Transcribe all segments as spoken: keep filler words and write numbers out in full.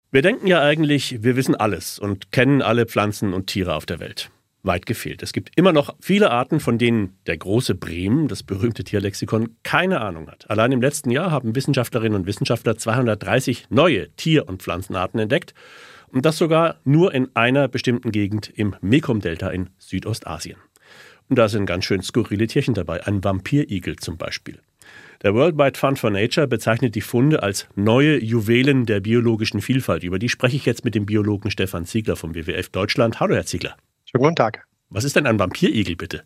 Wir denken ja eigentlich, wir wissen alles und kennen alle Pflanzen und Tiere auf der Welt. Weit gefehlt. Es gibt immer noch viele Arten, von denen der große Bremen, das berühmte Tierlexikon, keine Ahnung hat. Allein im letzten Jahr haben Wissenschaftlerinnen und Wissenschaftler zweihundertdreißig neue Tier- und Pflanzenarten entdeckt. Und das sogar nur in einer bestimmten Gegend im Mekong-Delta in Südostasien. Und da sind ganz schön skurrile Tierchen dabei. Ein Vampirigel zum Beispiel. Der Worldwide Fund for Nature bezeichnet die Funde als neue Juwelen der biologischen Vielfalt. Über die spreche ich jetzt mit dem Biologen Stefan Ziegler vom W W F Deutschland. Hallo, Herr Ziegler. Schönen guten Tag. Was ist denn ein Vampirigel, bitte?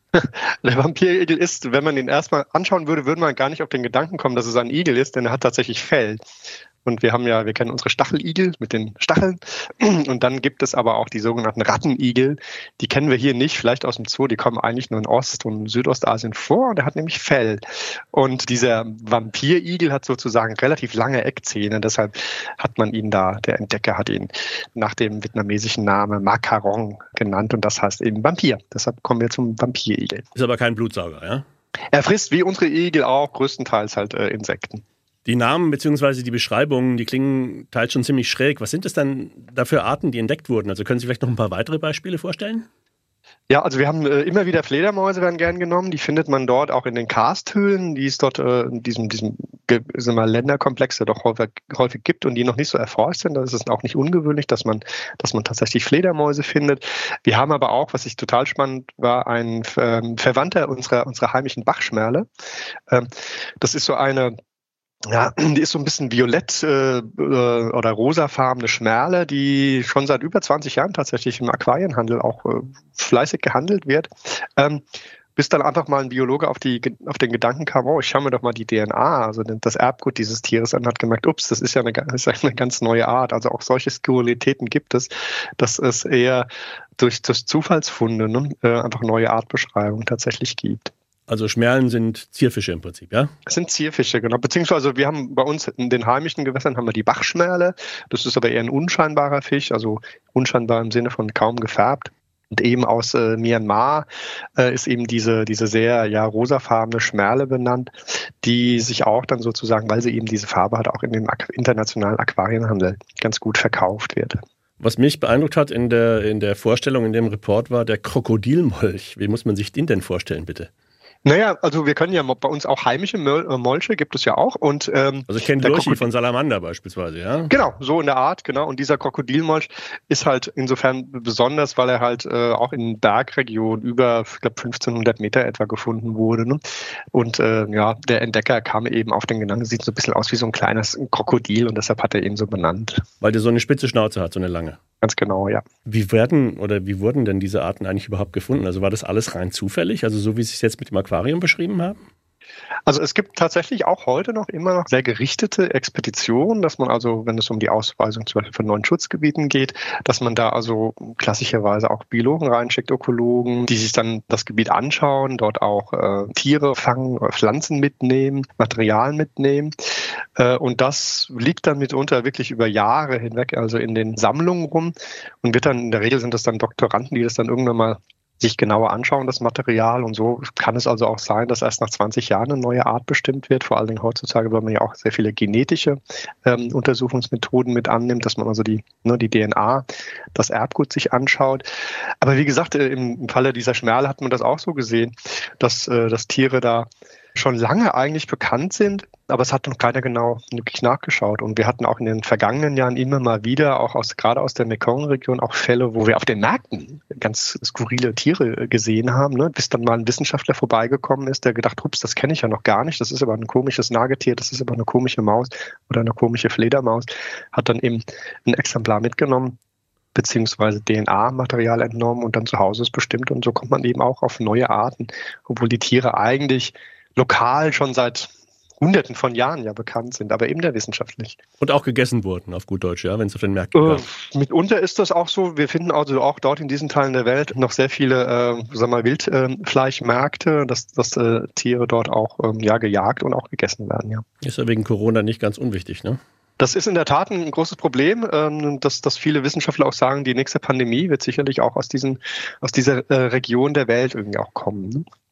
Der Vampirigel ist, wenn man ihn erstmal anschauen würde, würde man gar nicht auf den Gedanken kommen, dass es ein Igel ist, denn er hat tatsächlich Fell. Und wir haben ja, wir kennen unsere Stacheligel mit den Stacheln. Und dann gibt es aber auch die sogenannten Rattenigel. Die kennen wir hier nicht, vielleicht aus dem Zoo. Die kommen eigentlich nur in Ost- und Südostasien vor. Und er hat nämlich Fell. Und dieser Vampirigel hat sozusagen relativ lange Eckzähne. Deshalb hat man ihn da, der Entdecker hat ihn nach dem vietnamesischen Namen Macarong genannt. Und das heißt eben Vampir. Deshalb kommen wir zum Vampirigel. Ist aber kein Blutsauger, ja? Er frisst wie unsere Igel auch größtenteils halt äh, Insekten. Die Namen bzw. die Beschreibungen, die klingen teils schon ziemlich schräg. Was sind es dann da für Arten, die entdeckt wurden? Also können Sie vielleicht noch ein paar weitere Beispiele vorstellen? Ja, also wir haben äh, immer wieder Fledermäuse werden gern genommen. Die findet man dort auch in den Karsthöhlen, die es dort äh, in diesem, diesem sagen wir, Länderkomplex ja doch häufig, häufig gibt und die noch nicht so erforscht sind. Da ist es auch nicht ungewöhnlich, dass man, dass man tatsächlich Fledermäuse findet. Wir haben aber auch, was ich total spannend war, ein ähm, Verwandter unserer, unserer heimischen Bachschmerle. Ähm, das ist so eine Ja, die ist so ein bisschen violett äh, oder rosafarbene Schmerle, die schon seit über zwanzig Jahren tatsächlich im Aquarienhandel auch äh, fleißig gehandelt wird. Ähm, bis dann einfach mal ein Biologe auf, die, auf den Gedanken kam, oh, ich schaue mir doch mal die D N A, also das Erbgut dieses Tieres an, hat gemerkt, ups, das ist ja eine, das ist eine ganz neue Art. Also auch solche Skurrilitäten gibt es, dass es eher durch, durch Zufallsfunde ne, äh, einfach neue Artbeschreibungen tatsächlich gibt. Also Schmerlen sind Zierfische im Prinzip, ja? Das sind Zierfische, genau. Beziehungsweise wir haben bei uns in den heimischen Gewässern haben wir die Bachschmerle. Das ist aber eher ein unscheinbarer Fisch, also unscheinbar im Sinne von kaum gefärbt. Und eben aus äh, Myanmar äh, ist eben diese, diese sehr ja, rosafarbene Schmerle benannt, die sich auch dann sozusagen, weil sie eben diese Farbe hat, auch in dem ak- internationalen Aquarienhandel ganz gut verkauft wird. Was mich beeindruckt hat in der, in der Vorstellung, in dem Report, war der Krokodilmolch. Wie muss man sich den denn vorstellen, bitte? Naja, also wir können ja bei uns auch heimische Molche, gibt es ja auch. Und, ähm, also ich kenne Lurchi Krokodil- von Salamander beispielsweise, ja? Genau, so in der Art, genau. Und dieser Krokodilmolch ist halt insofern besonders, weil er halt äh, auch in Bergregionen über, ich glaube, fünfzehnhundert Meter etwa gefunden wurde. Ne? Und äh, ja, der Entdecker kam eben auf den Gedanken, sieht so ein bisschen aus wie so ein kleines Krokodil und deshalb hat er ihn so benannt. Weil der so eine spitze Schnauze hat, so eine lange. Ganz genau, ja. Wie werden oder wie wurden denn diese Arten eigentlich überhaupt gefunden? Also war das alles rein zufällig? Also so wie Sie es jetzt mit dem Aquarium beschrieben haben? Also es gibt tatsächlich auch heute noch immer noch sehr gerichtete Expeditionen, dass man also, wenn es um die Ausweisung zum Beispiel von neuen Schutzgebieten geht, dass man da also klassischerweise auch Biologen reinschickt, Ökologen, die sich dann das Gebiet anschauen, dort auch äh, Tiere fangen, Pflanzen mitnehmen, Material mitnehmen. Äh, und das liegt dann mitunter wirklich über Jahre hinweg, also in den Sammlungen rum und wird dann, in der Regel sind das dann Doktoranden, die das dann irgendwann mal sich genauer anschauen, das Material. Und so kann es also auch sein, dass erst nach zwanzig Jahren eine neue Art bestimmt wird. Vor allen Dingen heutzutage, weil man ja auch sehr viele genetische ähm, Untersuchungsmethoden mit annimmt, dass man also die, ne, die D N A, das Erbgut sich anschaut. Aber wie gesagt, äh, im, im Falle dieser Schmerle hat man das auch so gesehen, dass, äh, dass Tiere da schon lange eigentlich bekannt sind, aber es hat noch keiner genau wirklich nachgeschaut. Und wir hatten auch in den vergangenen Jahren immer mal wieder, auch aus, gerade aus der Mekong-Region, auch Fälle, wo wir auf den Märkten ganz skurrile Tiere gesehen haben, ne? Bis dann mal ein Wissenschaftler vorbeigekommen ist, der gedacht, ups, das kenne ich ja noch gar nicht, das ist aber ein komisches Nagetier, das ist aber eine komische Maus oder eine komische Fledermaus, hat dann eben ein Exemplar mitgenommen, beziehungsweise D N A-Material entnommen und dann zu Hause ist bestimmt. Und so kommt man eben auch auf neue Arten, obwohl die Tiere eigentlich lokal schon seit Hunderten von Jahren ja bekannt sind, aber eben der wissenschaftlich. Und auch gegessen wurden, auf gut Deutsch, ja, wenn es auf den Märkten äh, kam. Mitunter ist das auch so. Wir finden also auch dort in diesen Teilen der Welt noch sehr viele, äh, sagen wir mal, Wildfleischmärkte, dass, dass äh, Tiere dort auch ähm, ja, gejagt und auch gegessen werden, ja. Ist ja wegen Corona nicht ganz unwichtig, ne? Das ist in der Tat ein großes Problem, ähm, dass, dass viele Wissenschaftler auch sagen, die nächste Pandemie wird sicherlich auch aus, diesen, aus dieser äh, Region der Welt irgendwie auch kommen, ne?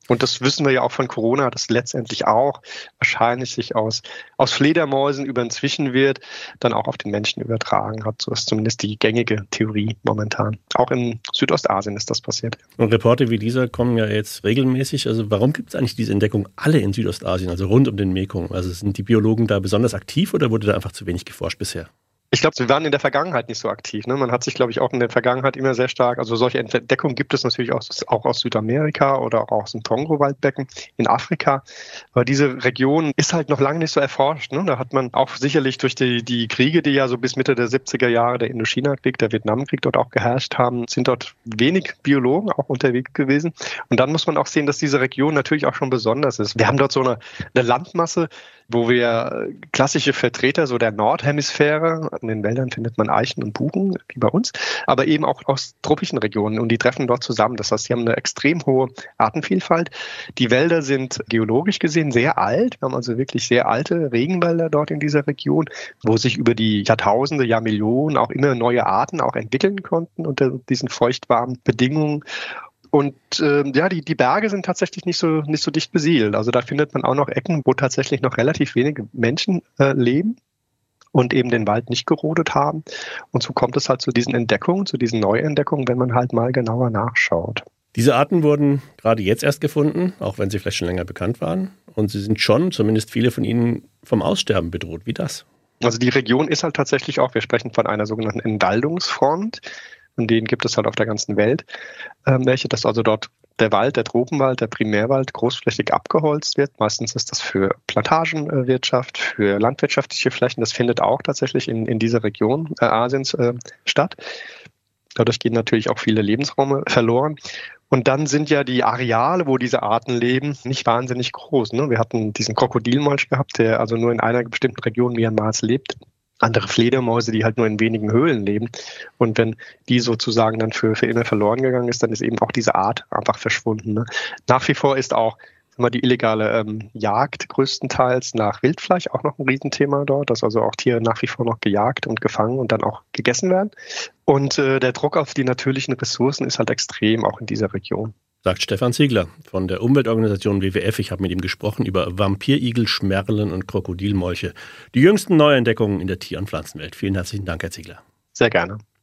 Und das wissen wir ja auch von Corona, dass letztendlich auch wahrscheinlich sich aus, aus Fledermäusen über einen Zwischenwirt dann auch auf den Menschen übertragen hat. So ist zumindest die gängige Theorie momentan. Auch in Südostasien ist das passiert. Und Reporte wie dieser kommen ja jetzt regelmäßig. Also warum gibt es eigentlich diese Entdeckung alle in Südostasien, also rund um den Mekong? Also sind die Biologen da besonders aktiv oder wurde da einfach zu wenig geforscht bisher? Ich glaube, sie waren in der Vergangenheit nicht so aktiv. Ne? Man hat sich, glaube ich, auch in der Vergangenheit immer sehr stark, also solche Entdeckungen gibt es natürlich auch, auch aus Südamerika oder auch aus dem Kongo-Waldbecken in Afrika. Aber diese Region ist halt noch lange nicht so erforscht. Ne? Da hat man auch sicherlich durch die, die Kriege, die ja so bis Mitte der siebziger Jahre, der Indochina-Krieg, der Vietnamkrieg dort auch geherrscht haben, sind dort wenig Biologen auch unterwegs gewesen. Und dann muss man auch sehen, dass diese Region natürlich auch schon besonders ist. Wir haben dort so eine, eine Landmasse, wo wir klassische Vertreter so der Nordhemisphäre, in den Wäldern findet man Eichen und Buchen, wie bei uns, aber eben auch aus tropischen Regionen und die treffen dort zusammen. Das heißt, sie haben eine extrem hohe Artenvielfalt. Die Wälder sind geologisch gesehen sehr alt. Wir haben also wirklich sehr alte Regenwälder dort in dieser Region, wo sich über die Jahrtausende, Jahrmillionen auch immer neue Arten auch entwickeln konnten unter diesen feuchtwarmen Bedingungen. Und äh, ja, die, die Berge sind tatsächlich nicht so, nicht so dicht besiedelt. Also da findet man auch noch Ecken, wo tatsächlich noch relativ wenige Menschen äh, leben und eben den Wald nicht gerodet haben. Und so kommt es halt zu diesen Entdeckungen, zu diesen Neuentdeckungen, wenn man halt mal genauer nachschaut. Diese Arten wurden gerade jetzt erst gefunden, auch wenn sie vielleicht schon länger bekannt waren. Und sie sind schon, zumindest viele von ihnen, vom Aussterben bedroht. Wie das? Also die Region ist halt tatsächlich auch, wir sprechen von einer sogenannten Entwaldungsfront. Und den gibt es halt auf der ganzen Welt, ähm, welche, dass also dort der Wald, der Tropenwald, der Primärwald großflächig abgeholzt wird. Meistens ist das für Plantagenwirtschaft, für landwirtschaftliche Flächen. Das findet auch tatsächlich in, in dieser Region äh, Asiens äh, statt. Dadurch gehen natürlich auch viele Lebensräume verloren. Und dann sind ja die Areale, wo diese Arten leben, nicht wahnsinnig groß. Ne? Wir hatten diesen Krokodilmolch gehabt, der also nur in einer bestimmten Region Myanmars lebt. Andere Fledermäuse, die halt nur in wenigen Höhlen leben. Und wenn die sozusagen dann für, für immer verloren gegangen ist, dann ist eben auch diese Art einfach verschwunden. Ne? Nach wie vor ist auch mal die illegale ähm, Jagd größtenteils nach Wildfleisch auch noch ein Riesenthema dort, dass also auch Tiere nach wie vor noch gejagt und gefangen und dann auch gegessen werden. Und äh, der Druck auf die natürlichen Ressourcen ist halt extrem, auch in dieser Region. Sagt Stefan Ziegler von der Umweltorganisation W W F. Ich habe mit ihm gesprochen über Vampirigel, Schmerlen und Krokodilmolche. Die jüngsten Neuentdeckungen in der Tier- und Pflanzenwelt. Vielen herzlichen Dank, Herr Ziegler. Sehr gerne.